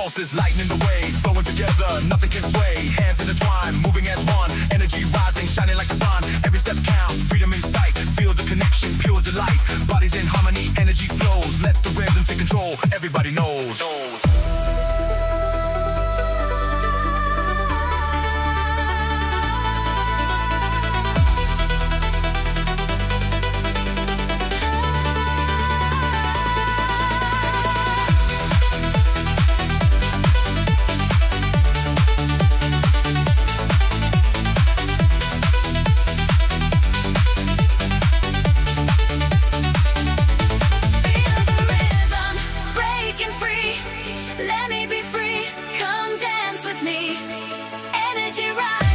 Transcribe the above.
pulses lighting the way, flowing together, nothing can sway. Hands intertwined, moving as one. Energy rising, shining like the sun. Every step counts, freedom in sight. Feel the connection, pure delight. Bodies in harmony, energy flows. Let the rhythm take control. Everybody knows. Let me be free, come dance with me. Energy rise.